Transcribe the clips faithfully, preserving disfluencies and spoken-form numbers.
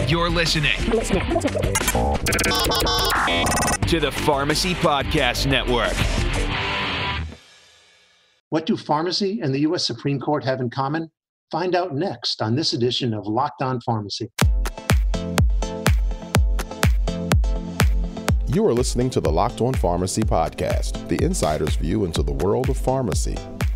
You're listening to the Pharmacy Podcast Network. What do pharmacy and the U S Supreme Court have in common? Find out next on this edition of Locked On Pharmacy. You are listening to the Locked On Pharmacy Podcast, the insider's view into the world of pharmacy.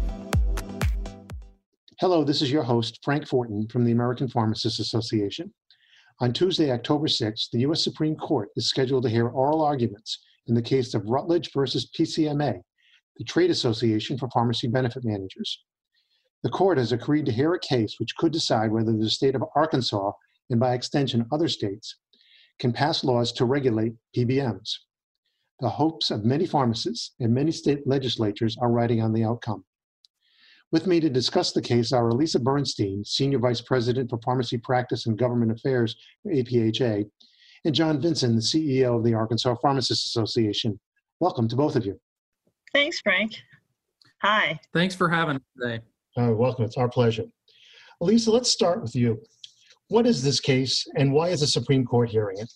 Hello, this is your host, Frank Fortin from the American Pharmacists Association. On Tuesday, October sixth, the U S Supreme Court is scheduled to hear oral arguments in the case of Rutledge versus P C M A, the Trade Association for Pharmacy Benefit Managers. The court has agreed to hear a case which could decide whether the state of Arkansas, and by extension other states, can pass laws to regulate P B Ms. The hopes of many pharmacists and many state legislatures are riding on the outcome. With me to discuss the case are Elisa Bernstein, Senior Vice President for Pharmacy Practice and Government Affairs for A P H A, and John Vinson, the C E O of the Arkansas Pharmacists Association. Welcome to both of you. Thanks, Frank. Hi. Thanks for having us today. Uh, welcome. It's our pleasure. Elisa, let's start with you. What is this case, and why is the Supreme Court hearing it?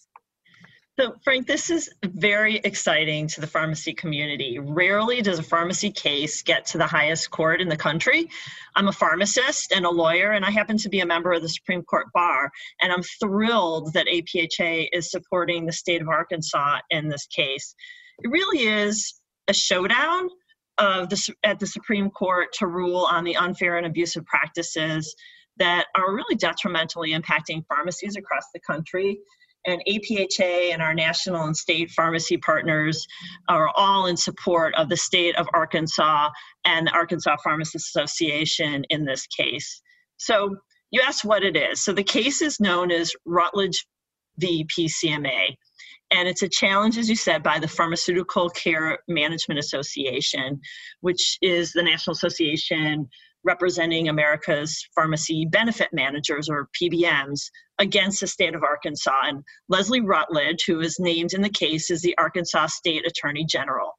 So, Frank, this is very exciting to the pharmacy community. Rarely does a pharmacy case get to the highest court in the country. I'm a pharmacist and a lawyer, and I happen to be a member of the Supreme Court Bar, and I'm thrilled that A P H A is supporting the state of Arkansas in this case. It really is a showdown of the, at the Supreme Court to rule on the unfair and abusive practices that are really detrimentally impacting pharmacies across the country. And A P H A and our national and state pharmacy partners are all in support of the state of Arkansas and the Arkansas Pharmacists Association in this case. So you asked what it is. So the case is known as Rutledge v. P C M A. And it's a challenge, as you said, by the Pharmaceutical Care Management Association, which is the national association representing America's pharmacy benefit managers, or P B Ms, against the state of Arkansas. And Leslie Rutledge, who is named in the case, is the Arkansas State Attorney General.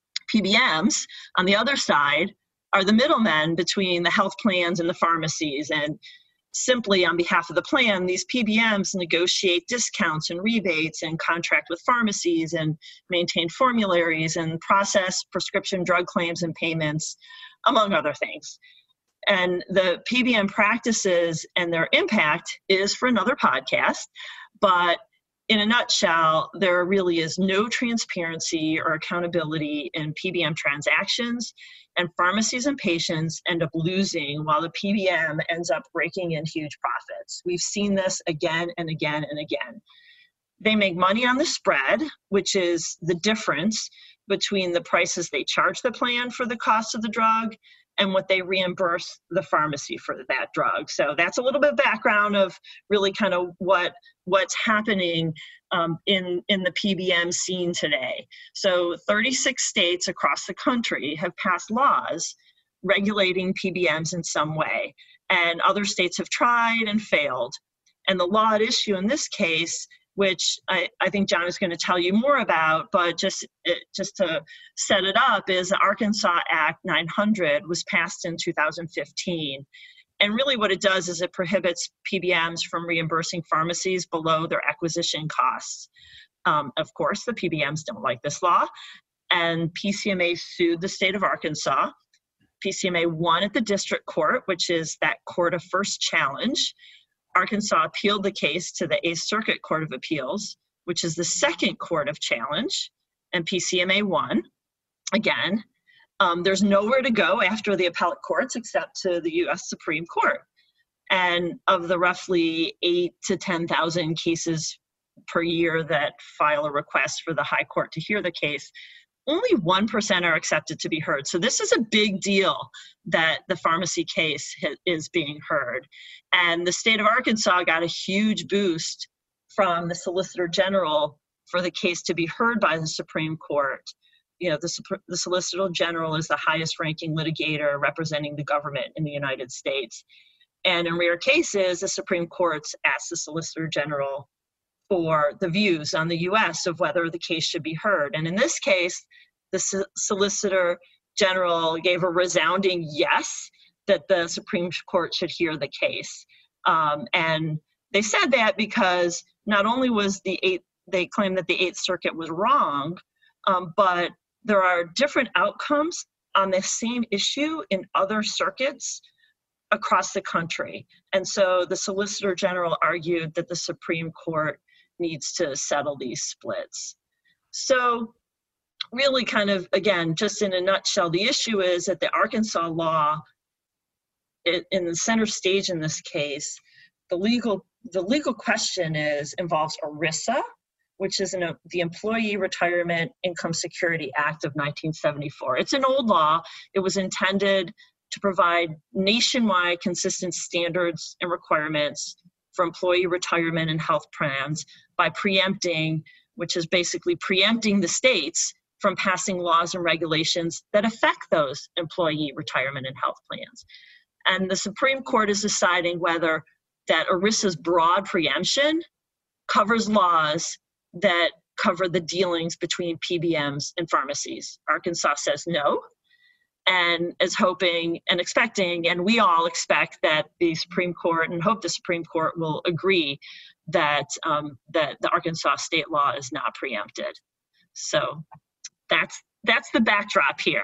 P B Ms, on the other side, are the middlemen between the health plans and the pharmacies. And simply on behalf of the plan, these P B Ms negotiate discounts and rebates and contract with pharmacies and maintain formularies and process prescription drug claims and payments, among other things. And the P B M practices and their impact is for another podcast, but in a nutshell, there really is no transparency or accountability in P B M transactions, and pharmacies and patients end up losing while the P B M ends up raking in huge profits. We've seen this again and again and again. They make money on the spread, which is the difference between the prices they charge the plan for the cost of the drug and what they reimburse the pharmacy for that drug. So that's a little bit of background of really kind of what what's happening um, in, in the P B M scene today. So thirty-six states across the country have passed laws regulating P B Ms in some way, and other states have tried and failed. And the law at issue in this case, which I, I think John is going to tell you more about, but just, just to set it up, is the Arkansas Act nine hundred was passed in two thousand fifteen. And really what it does is it prohibits P B Ms from reimbursing pharmacies below their acquisition costs. Um, of course, the P B Ms don't like this law, and P C M A sued the state of Arkansas. P C M A won at the district court, which is that court of first challenge. Arkansas appealed the case to the Eighth Circuit Court of Appeals, which is the second court of challenge, and P C M A won again. Um, there's nowhere to go after the appellate courts except to the U S Supreme Court. And of the roughly eight to ten thousand cases per year that file a request for the high court to hear the case, only one percent are accepted to be heard. So this is a big deal that the pharmacy case is being heard. And the state of Arkansas got a huge boost from the Solicitor General for the case to be heard by the Supreme Court. You know, the, the Solicitor General is the highest ranking litigator representing the government in the United States. And in rare cases, the Supreme Court's asked the Solicitor General for the views on the U S of whether the case should be heard. And in this case, the Solicitor General gave a resounding yes that the Supreme Court should hear the case. Um, and they said that because not only was the eighth, they claimed that the Eighth Circuit was wrong, um, but there are different outcomes on the same issue in other circuits across the country. And so the Solicitor General argued that the Supreme Court needs to settle these splits. So really kind of, again, just in a nutshell, the issue is that the Arkansas law, it, in the center stage in this case, the legal the legal question is involves ERISA, which is an, the Employee Retirement Income Security Act of nineteen seventy-four. It's an old law. It was intended to provide nationwide consistent standards and requirements for employee retirement and health plans by preempting, which is basically preempting the states from passing laws and regulations that affect those employee retirement and health plans. And the Supreme Court is deciding whether that ERISA's broad preemption covers laws that cover the dealings between P B Ms and pharmacies. Arkansas says no, and is hoping and expecting, and we all expect that the Supreme Court and hope the Supreme Court will agree that um, that the Arkansas state law is not preempted. So that's that's the backdrop here.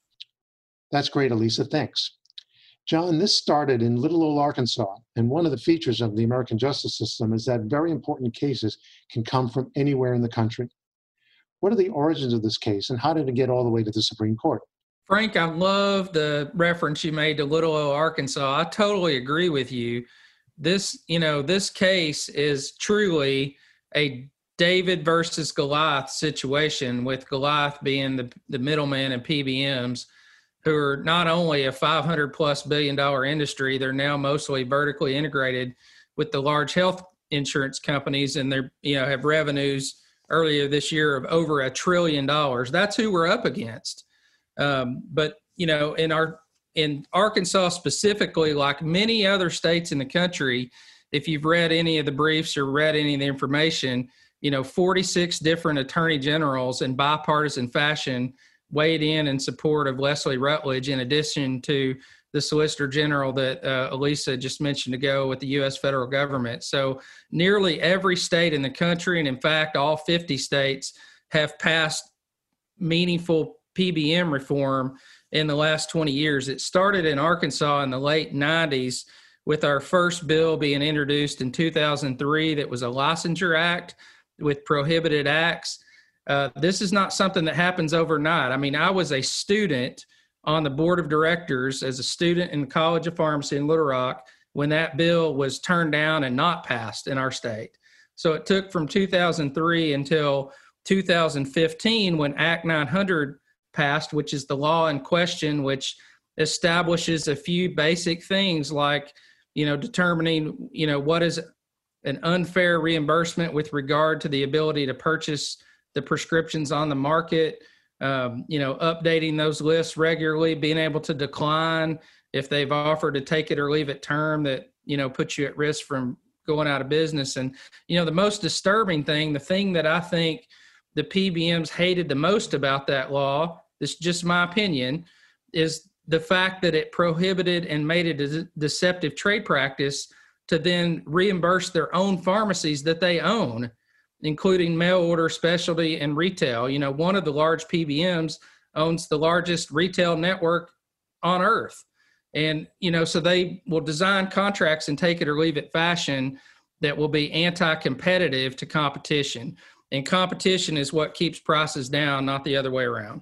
That's great, Elisa. Thanks. John, this started in Little Old Arkansas, and one of the features of the American justice system is that very important cases can come from anywhere in the country. What are the origins of this case, and how did it get all the way to the Supreme Court? Frank, I love the reference you made to Little Old Arkansas. I totally agree with you. This, you know, this case is truly a David versus Goliath situation, with Goliath being the, the middleman and P B Ms, who are not only a five hundred plus billion dollar industry, they're now mostly vertically integrated with the large health insurance companies, and they're, you know, have revenues earlier this year of over a trillion dollars. That's who we're up against. Um, but, you know, in our, in Arkansas specifically, like many other states in the country, if you've read any of the briefs or read any of the information, you know, forty-six different attorney generals in bipartisan fashion weighed in in support of Leslie Rutledge, in addition to the Solicitor General that uh, Elisa just mentioned ago with the U S federal government. So nearly every state in the country, and in fact, all fifty states, have passed meaningful P B M reform in the last twenty years. It started in Arkansas in the late nineties with our first bill being introduced in two thousand three that was a licensure act with prohibited acts. Uh, this is not something that happens overnight. I mean, I was a student on the board of directors as a student in the College of Pharmacy in Little Rock when that bill was turned down and not passed in our state. So it took from two thousand three until two thousand fifteen when Act nine hundred passed, which is the law in question, which establishes a few basic things like, you know, determining, you know, what is an unfair reimbursement with regard to the ability to purchase the prescriptions on the market, um, you know, updating those lists regularly, being able to decline if they've offered to take it or leave it term that, you know, puts you at risk from going out of business. And, you know, the most disturbing thing, the thing that I think the P B Ms hated the most about that law, this is just my opinion, is the fact that it prohibited and made it a deceptive trade practice to then reimburse their own pharmacies that they own, including mail order, specialty, and retail. You know, one of the large P B Ms owns the largest retail network on earth. And, you know, so they will design contracts and take it or leave it fashion that will be anti-competitive to competition. And competition is what keeps prices down, not the other way around.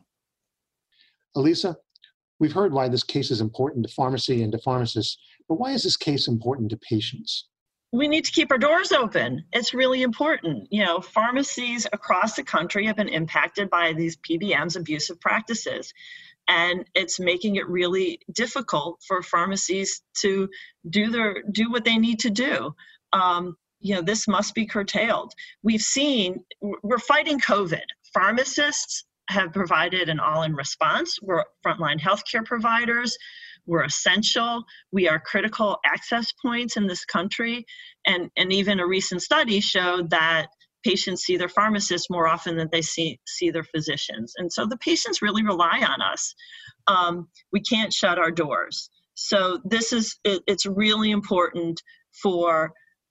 Elisa, we've heard why this case is important to pharmacy and to pharmacists, but why is this case important to patients? We need to keep our doors open. It's really important. You know, pharmacies across the country have been impacted by these P B Ms, abusive practices, and it's making it really difficult for pharmacies to do their do what they need to do. Um, you know, this must be curtailed. We've seen, we're fighting COVID. Pharmacists have provided an all-in response. We're frontline healthcare providers. We're essential. We are critical access points in this country. And, and even a recent study showed that patients see their pharmacists more often than they see, see their physicians. And so the patients really rely on us. Um, we can't shut our doors. So this is, it, it's really important for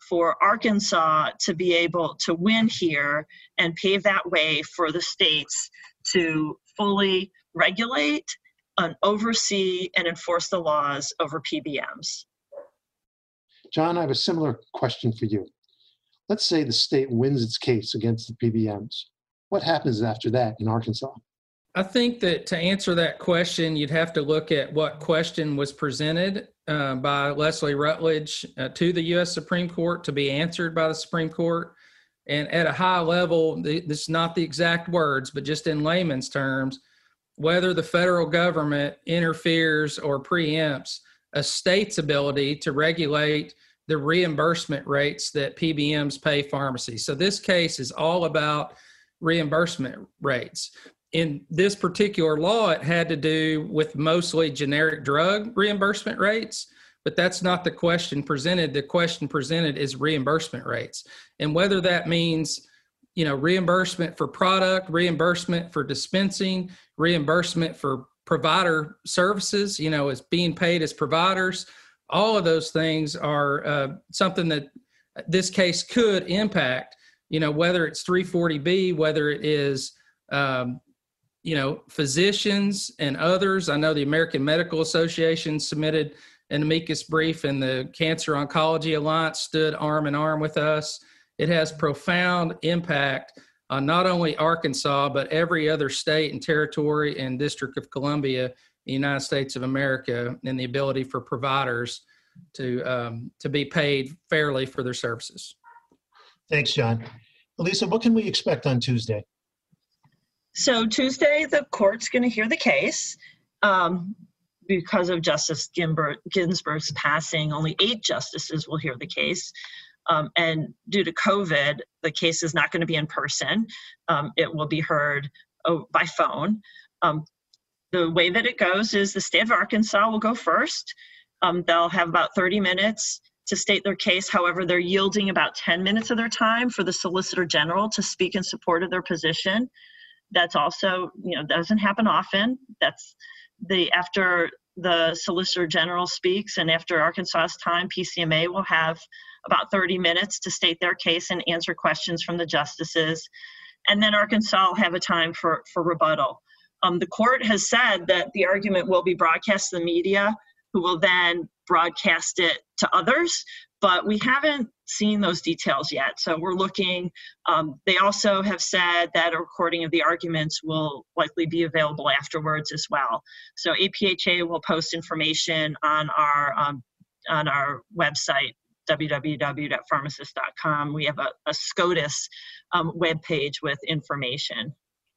for Arkansas to be able to win here and pave that way for the states to fully regulate and oversee and enforce the laws over P B Ms. John, I have a similar question for you. Let's say the state wins its case against the P B Ms. What happens after that in Arkansas? I think that to answer that question, you'd have to look at what question was presented uh, by Leslie Rutledge uh, to the U S Supreme Court to be answered by the Supreme Court. And at a high level, the, this is not the exact words, but just in layman's terms, whether the federal government interferes or preempts a state's ability to regulate the reimbursement rates that P B Ms pay pharmacies. So this case is all about reimbursement rates. In this particular law, it had to do with mostly generic drug reimbursement rates, but that's not the question presented. The question presented is reimbursement rates. And whether that means, you know, reimbursement for product, reimbursement for dispensing, reimbursement for provider services, you know, as being paid as providers, all of those things are uh, something that this case could impact, you know, whether it's three forty B, whether it is, um, you know, physicians and others. I know the American Medical Association submitted an amicus brief, and the Cancer Oncology Alliance stood arm in arm with us. It has profound impact on not only Arkansas, but every other state and territory and District of Columbia, the United States of America, and the ability for providers to um, to be paid fairly for their services. Thanks, John. Elisa, what can we expect on Tuesday? So Tuesday, the court's going to hear the case. Um, because of Justice Ginsburg's passing, only eight justices will hear the case. Um, and due to COVID, the case is not going to be in person. Um, it will be heard oh, by phone. Um, the way that it goes is the state of Arkansas will go first. Um, they'll have about thirty minutes to state their case. However, they're yielding about ten minutes of their time for the Solicitor General to speak in support of their position. That's also, you know, doesn't happen often. That's the after the Solicitor General speaks and after Arkansas's time, P C M A will have about thirty minutes to state their case and answer questions from the justices. And then Arkansas will have a time for, for rebuttal. Um, the court has said that the argument will be broadcast to the media, who will then broadcast it to others, but we haven't seen those details yet. So we're looking, um, they also have said that a recording of the arguments will likely be available afterwards as well. So A P H A will post information on our, um, on our website, w w w dot pharmacist dot com. We have a, a SCOTUS um, webpage with information.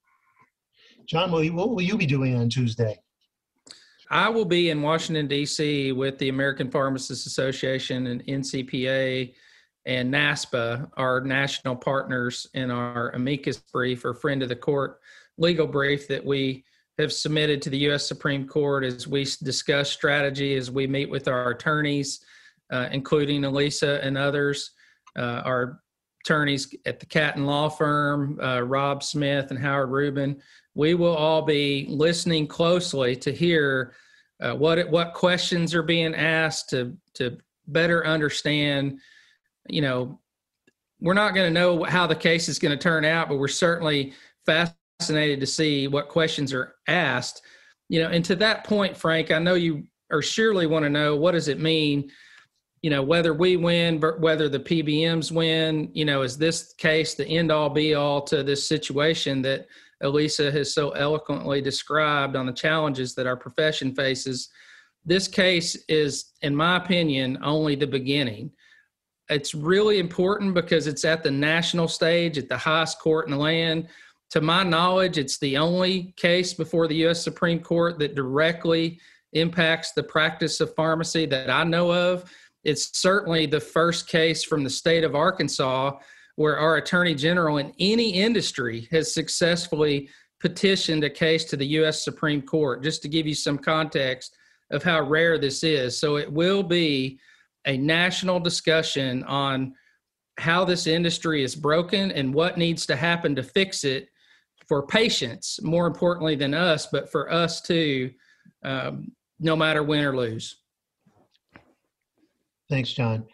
John, will you, what will you be doing on Tuesday? I will be in Washington, D C with the American Pharmacists Association and N C P A and NASPA, our national partners, in our amicus brief or friend of the court legal brief that we have submitted to the U S Supreme Court as we discuss strategy, as we meet with our attorneys, uh, including Elisa and others, uh, our attorneys at the Catton Law Firm, uh, Rob Smith and Howard Rubin. We will all be listening closely to hear uh, what what questions are being asked to to better understand. You know, we're not going to know how the case is going to turn out, but we're certainly fascinated to see what questions are asked. You know, and to that point, Frank, I know you are surely want to know, what does it mean? You know, whether we win, whether the P B Ms win, you know, is this case the end all be all to this situation that Elisa has so eloquently described on the challenges that our profession faces? This case is, in my opinion, only the beginning. It's really important because it's at the national stage, at the highest court in the land. To my knowledge, it's the only case before the U S Supreme Court that directly impacts the practice of pharmacy that I know of. It's certainly the first case from the state of Arkansas where our Attorney General in any industry has successfully petitioned a case to the U S Supreme Court, just to give you some context of how rare this is. So it will be a national discussion on how this industry is broken and what needs to happen to fix it for patients, more importantly than us, but for us too, um, no matter win or lose. Thanks, John.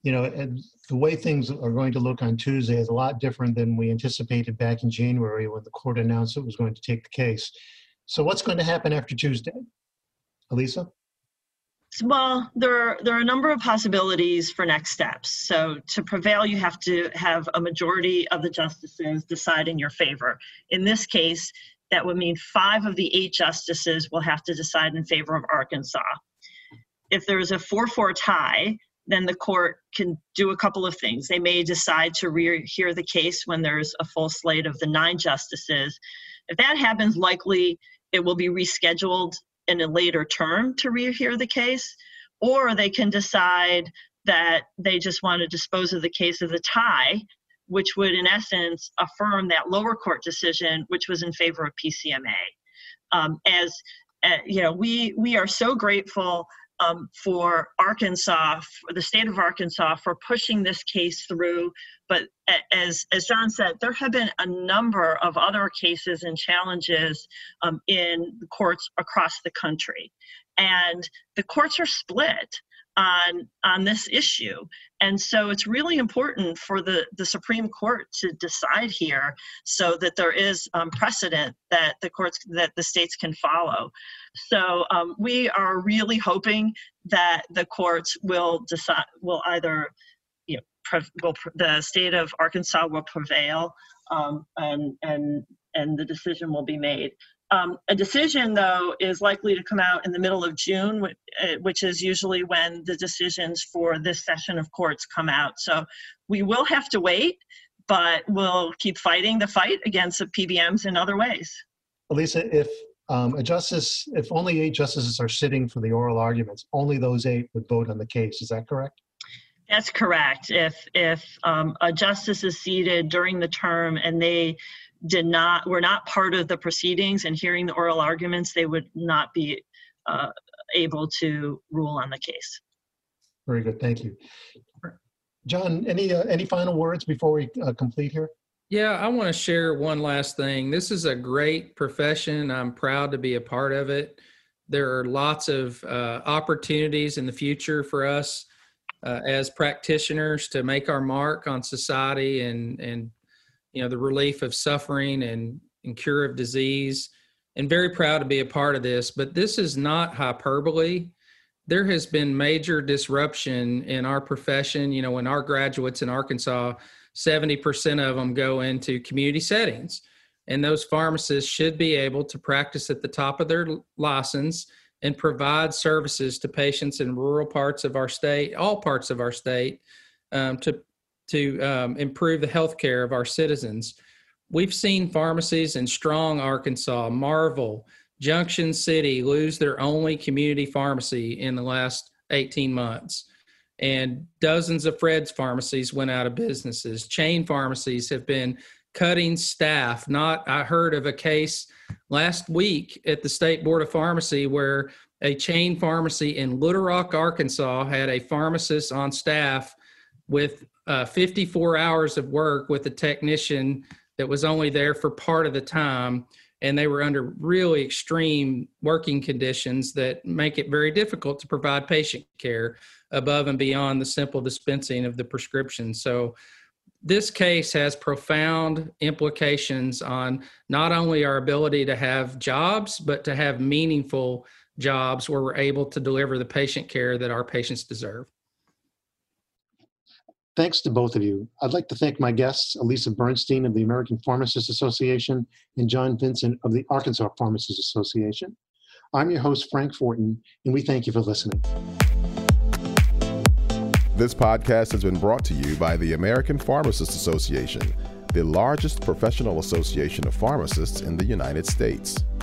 you know, and the way things are going to look on Tuesday is a lot different than we anticipated back in January when the court announced it was going to take the case. So what's going to happen after Tuesday? Elisa? Well, there, there are a number of possibilities for next steps. So to prevail, you have to have a majority of the justices decide in your favor. In this case, that would mean five of the eight justices will have to decide in favor of Arkansas. If there is a four four tie, then the court can do a couple of things. They may decide to rehear the case when there's a full slate of the nine justices. If that happens, likely it will be rescheduled in a later term to rehear the case, or they can decide that they just want to dispose of the case as a tie, which would in essence affirm that lower court decision, which was in favor of P C M A. Um, as uh, you know, we we are so grateful um, for Arkansas, for the state of Arkansas, for pushing this case through. But as as John said, there have been a number of other cases and challenges um, in the courts across the country, and the courts are split on on this issue. And so it's really important for the, the Supreme Court to decide here so that there is um, precedent that the courts, that the states can follow. So um, we are really hoping that the courts will decide, will either, you know, pre- will, the state of Arkansas will prevail um, and, and, and the decision will be made. Um, a decision, though, is likely to come out in the middle of June, which is usually when the decisions for this session of courts come out. So we will have to wait, but we'll keep fighting the fight against the P B Ms in other ways. Elisa, if um, a justice, if only eight justices are sitting for the oral arguments, only those eight would vote on the case. Is that correct? That's correct. If if um, a justice is seated during the term and they did not, were not part of the proceedings and hearing the oral arguments, they would not be uh, able to rule on the case. Very good, thank you. John, any uh, any final words before we uh, complete here? Yeah, I want to share one last thing. This is a great profession. I'm proud to be a part of it. There are lots of uh, opportunities in the future for us uh, as practitioners to make our mark on society and and you know, the relief of suffering and, and cure of disease, and very proud to be a part of this. But this is not hyperbole. There has been major disruption in our profession. You know, when our graduates in Arkansas, seventy percent of them go into community settings, and those pharmacists should be able to practice at the top of their license and provide services to patients in rural parts of our state, all parts of our state, um, to to um, improve the health care of our citizens. We've seen pharmacies in Strong, Arkansas, Marvel, Junction City lose their only community pharmacy in the last eighteen months. And dozens of Fred's pharmacies went out of businesses. Chain pharmacies have been cutting staff. Not, I heard of a case last week at the State Board of Pharmacy where a chain pharmacy in Little Rock, Arkansas had a pharmacist on staff with uh, fifty-four hours of work with a technician that was only there for part of the time. And they were under really extreme working conditions that make it very difficult to provide patient care above and beyond the simple dispensing of the prescription. So this case has profound implications on not only our ability to have jobs, but to have meaningful jobs where we're able to deliver the patient care that our patients deserve. Thanks to both of you. I'd like to thank my guests, Elisa Bernstein of the American Pharmacists Association and John Vincent of the Arkansas Pharmacists Association. I'm your host, Frank Fortin, and we thank you for listening. This podcast has been brought to you by the American Pharmacists Association, the largest professional association of pharmacists in the United States.